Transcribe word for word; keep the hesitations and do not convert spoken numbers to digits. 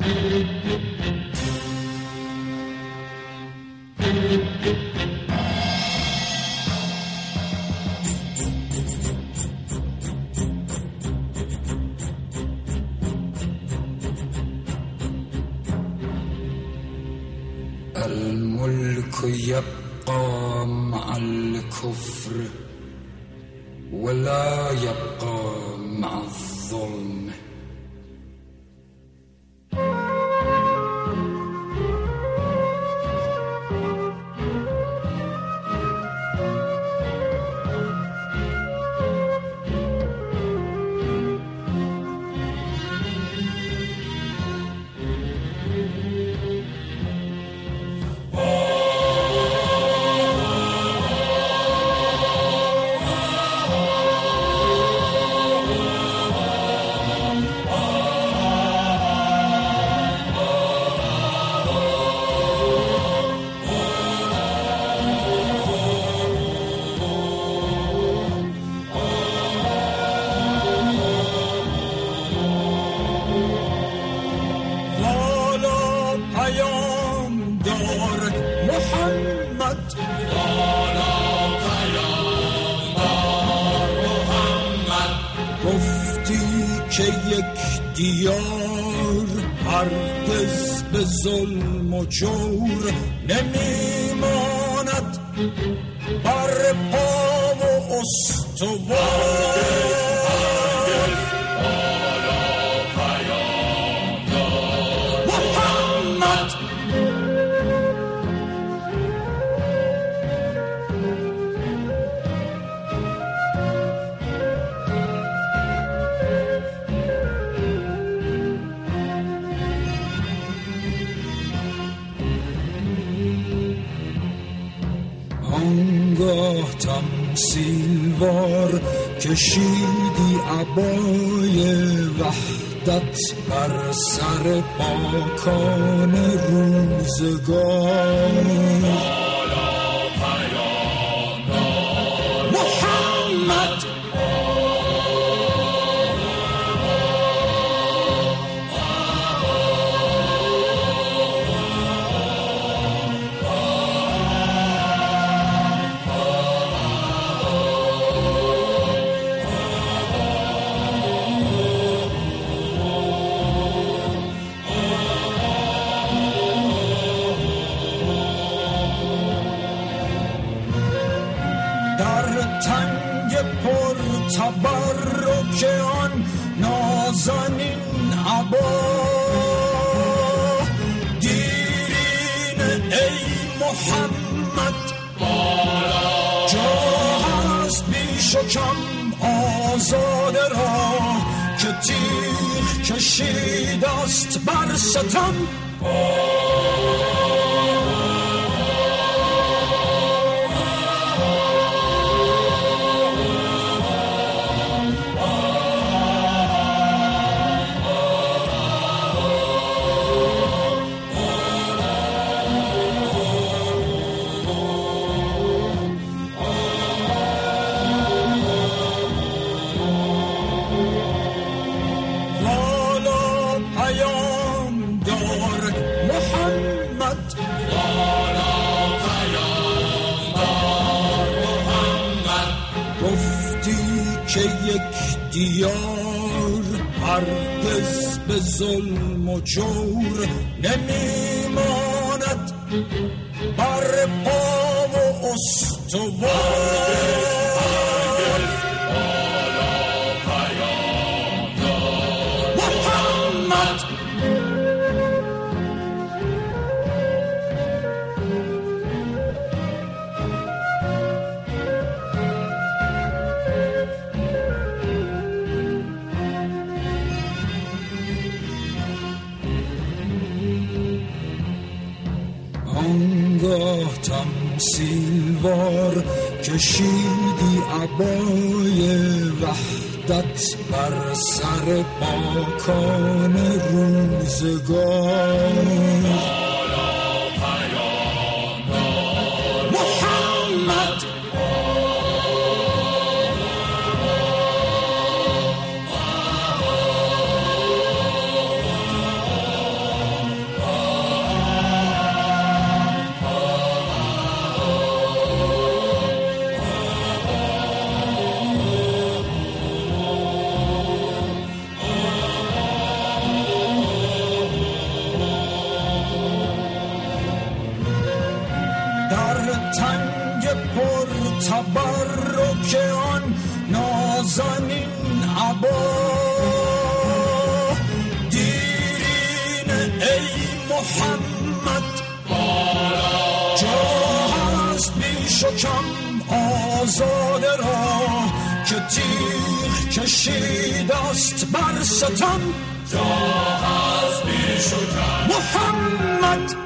الملك يبقى مع الكفر ولا يبقى مع الظلم. دیار هرگز به ظلم و جور نمیماند بر پا و استوار. آنگاه تمثیلوار کشیدی عبای وحدت بر سر پاکان روزگار. تبرک آن نازنین عبا دیرین ای محمد جا هست بیش و کم آزاد را که تیغ کشید است بر ستم. دیار هرگز به ظلم و جور نمیماند بر پا و استوار. آنگاه تمثیلوار کشیدی عبای وحدت بر سر پاکان روزگار. نازنین عبا دیرین ای محمد جا هست بیش و کم آزاده را که تیغ کشید است بر ستم جا هست بیش و کم محمد